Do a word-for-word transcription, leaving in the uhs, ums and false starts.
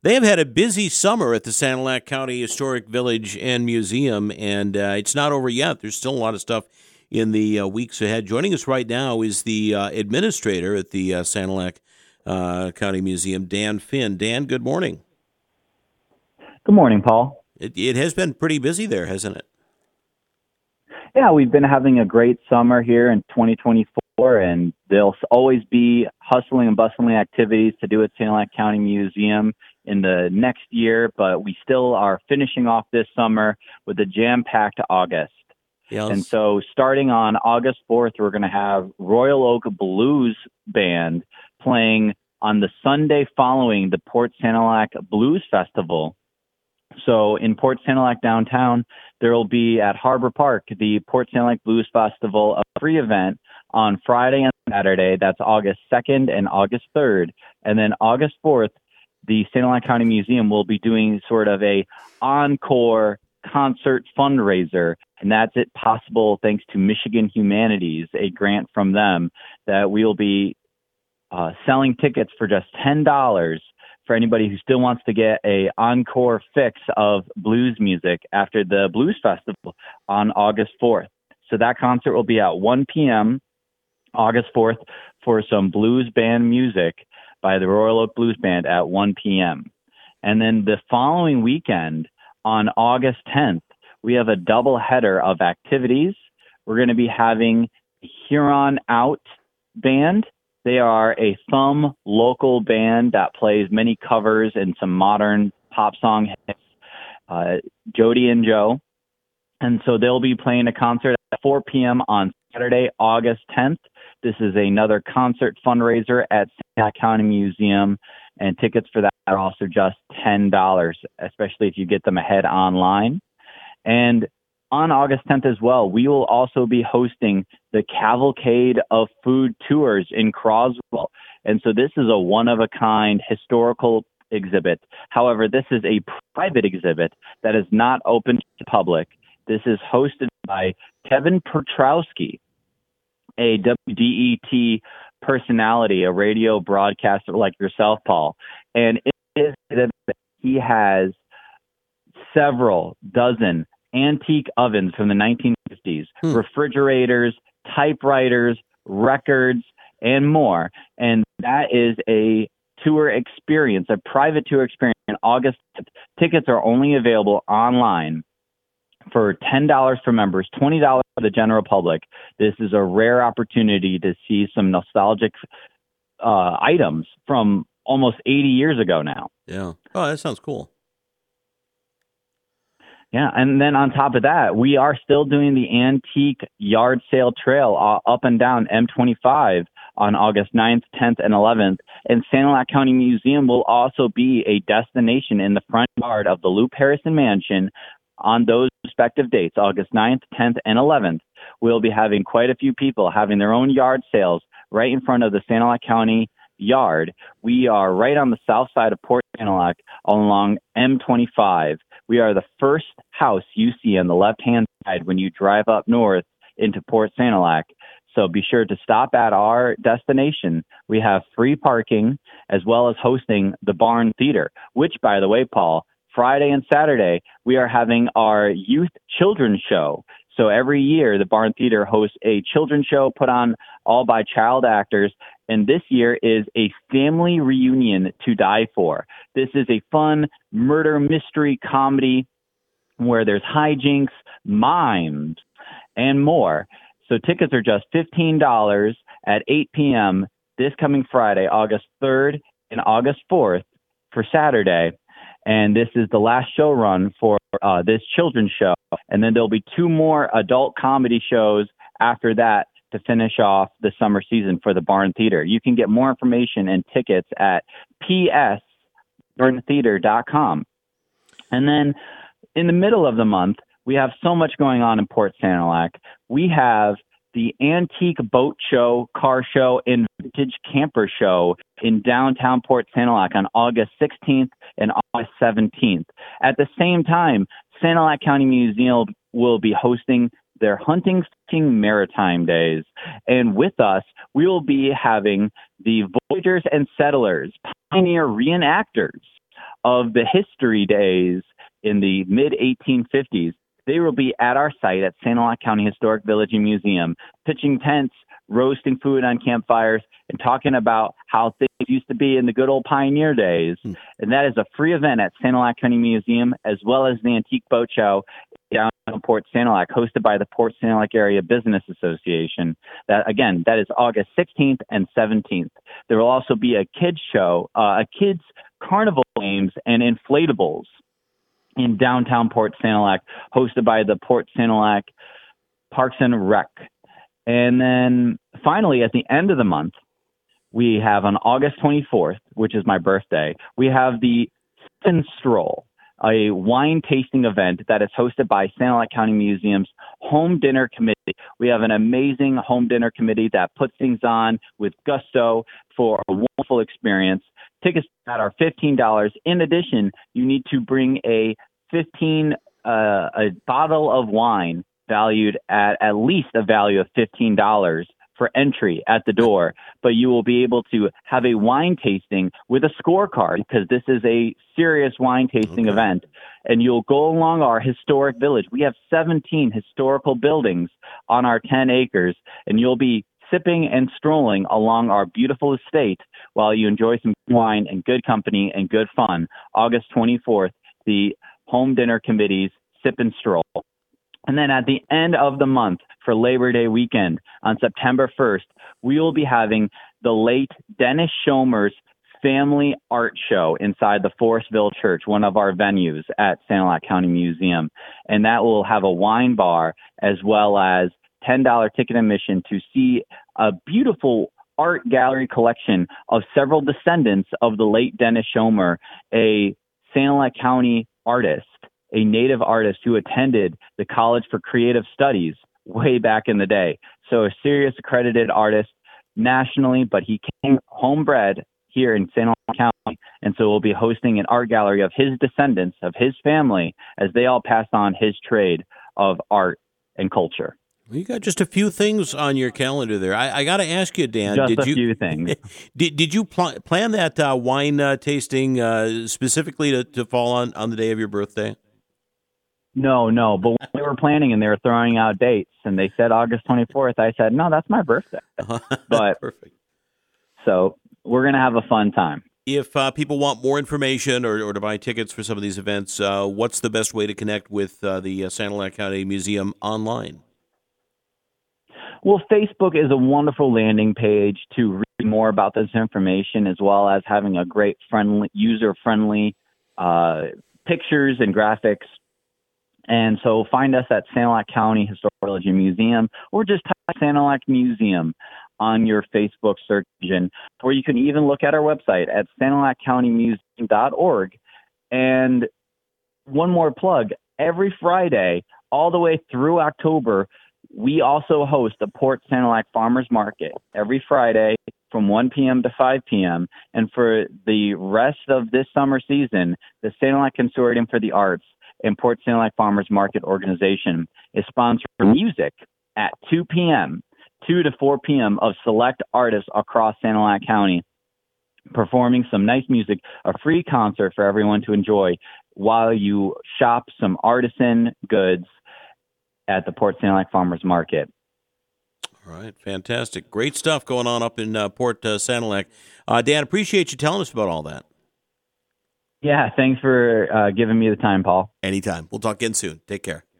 They have had a busy summer at the Sanilac County Historic Village and Museum, and uh, it's not over yet. There's still a lot of stuff in the uh, weeks ahead. Joining us right now is the uh, administrator at the uh, Sanilac uh, County Museum, Dan Finn. Dan, good morning. Good morning, Paul. It, it has been pretty busy there, hasn't it? Yeah, we've been having a great summer here in twenty twenty-four, and there'll always be hustling and bustling activities to do at Sanilac County Museum in the next year, but we still are finishing off this summer with a jam-packed August. Yes. And so starting on August fourth, we're going to have Royal Oak Blues Band playing on the Sunday following the Port Sanilac Blues Festival. So in Port Sanilac downtown, there will be at Harbor Park, the Port Sanilac Blues Festival, a free event on Friday and Saturday. That's August second and August third. And then August fourth, the Sanilac County Museum will be doing sort of a encore concert fundraiser. And that's it possible thanks to Michigan Humanities, a grant from them, that we will be uh, selling tickets for just ten dollars for anybody who still wants to get a encore fix of blues music after the Blues Festival on August fourth. So that concert will be at one p.m. August fourth for some blues band music by the Royal Oak Blues Band at one p.m. And then the following weekend on August tenth, we have a double header of activities. We're going to be having Huron Out Band. They are a thumb local band that plays many covers and some modern pop song hits, uh, Jody and Joe. And so they'll be playing a concert at four p.m. on Saturday, August tenth. This is another concert fundraiser at Sanilac County Museum, and tickets for that are also just ten dollars, especially if you get them ahead online. And on August tenth as well, we will also be hosting the Cavalcade of Food Tours in Croswell. And so this is a one-of-a-kind historical exhibit. However, this is a private exhibit that is not open to the public. This is hosted by Kevin Petrowski, a W D E T personality, a radio broadcaster like yourself, Paul. And in his exhibit, he has several dozen antique ovens from the nineteen fifties, hmm. refrigerators, typewriters, records, and more. And that is a tour experience, a private tour experience in August. Tickets are only available online for ten dollars for members, twenty dollars for the general public. This is a rare opportunity to see some nostalgic uh, items from almost eighty years ago now. Yeah. Oh, that sounds cool. Yeah, and then on top of that, we are still doing the Antique Yard Sale Trail uh, up and down M twenty-five on August ninth, tenth, and eleventh. And Sanilac County Museum will also be a destination in the front yard of the Loop Harrison Mansion on those respective dates, August ninth, tenth, and eleventh. We'll be having quite a few people having their own yard sales right in front of the Sanilac County yard. We are right on the south side of Port Sanilac along M twenty-five. We are the first house you see on the left-hand side when you drive up north into Port Sanilac. So be sure to stop at our destination. We have free parking as well as hosting the Barn Theater, which, by the way, Paul, Friday and Saturday, we are having our youth children's show. So every year, the Barn Theater hosts a children's show put on all by child actors. And this year is a family reunion to die for. This is a fun murder mystery comedy where there's hijinks, mimes, and more. So tickets are just fifteen dollars at eight p.m. this coming Friday, August third and August fourth for Saturday. And this is the last show run for uh, this children's show. And then there'll be two more adult comedy shows after that to finish off the summer season for the Barn Theater. You can get more information and tickets at p s barn theater dot com. And then in the middle of the month, we have so much going on in Port Sanilac. We have the Antique Boat Show, Car Show, and Vintage Camper Show in downtown Port Sanilac on August sixteenth and August seventeenth. At the same time, Sanilac County Museum will be hosting their Hunting Fishing Maritime Days. And with us, we will be having the Voyagers and Settlers, Pioneer Reenactors, of the history days in the mid eighteen fifties. They will be at our site at Sanilac County Historic Village and Museum, pitching tents, roasting food on campfires, and talking about how things used to be in the good old pioneer days. Hmm. And that is a free event at Sanilac County Museum, as well as the Antique Boat Show down in Port Sanilac, hosted by the Port Sanilac Area Business Association. That, again, that is August sixteenth and seventeenth. There will also be a kids show, uh, a kids carnival games and inflatables in downtown Port Sanilac, hosted by the Port Sanilac Parks and Rec. And then finally, at the end of the month, we have on August twenty-fourth, which is my birthday, we have the Sip and Stroll, a wine tasting event that is hosted by Sanilac County Museum's Home Dinner Committee. We have an amazing home dinner committee that puts things on with gusto for a wonderful experience. Tickets that are fifteen dollars. In addition, you need to bring a fifteen uh, a bottle of wine valued at at least a value of fifteen dollars for entry at the door. But you will be able to have a wine tasting with a scorecard, because this is a serious wine tasting okay. event. And you'll go along our historic village. We have seventeen historical buildings on our ten acres, and you'll be sipping and strolling along our beautiful estate while you enjoy some wine and good company and good fun. August twenty-fourth, the Home Dinner Committee's Sip and Stroll. And then at the end of the month, for Labor Day weekend, on September first, we will be having the late Dennis Schomer's Family Art Show inside the Forestville Church, one of our venues at Sanilac County Museum. And that will have a wine bar as well as ten dollars ticket admission to see a beautiful art gallery collection of several descendants of the late Dennis Schomer, a Sanilac County artist, a native artist who attended the College for Creative Studies way back in the day. So a serious accredited artist nationally, but he came homebred here in Sanilac County. And so we'll be hosting an art gallery of his descendants, of his family, as they all passed on his trade of art and culture. Well, you got just a few things on your calendar there. I, I got to ask you, Dan. Just did a you, few things. Did did you pl- plan that uh, wine uh, tasting uh, specifically to, to fall on, on the day of your birthday? No, no. But when they were planning and they were throwing out dates and they said August twenty-fourth, I said, no, that's my birthday. But perfect. So we're going to have a fun time. If uh, people want more information or, or to buy tickets for some of these events, uh, what's the best way to connect with uh, the uh, Sanilac County Museum online? Well, Facebook is a wonderful landing page to read more about this information, as well as having a great friendly, user-friendly uh, pictures and graphics. And so find us at Sanilac County Historic Village and Museum, or just type Sanilac Museum on your Facebook search engine, or you can even look at our website at sanilac county museum dot org. And one more plug, every Friday, all the way through October, we also host the Port Sanilac Farmers Market every Friday from one p.m. to five p.m. And for the rest of this summer season, the Sanilac Consortium for the Arts and Port Sanilac Farmers Market Organization is sponsoring music at two p.m., two to four p.m. of select artists across Sanilac County, performing some nice music, a free concert for everyone to enjoy while you shop some artisan goods at the Port Sanilac Farmers Market. All right, fantastic. Great stuff going on up in uh, Port uh, Sanilac. Uh, Dan, appreciate you telling us about all that. Yeah, thanks for uh, giving me the time, Paul. Anytime. We'll talk again soon. Take care.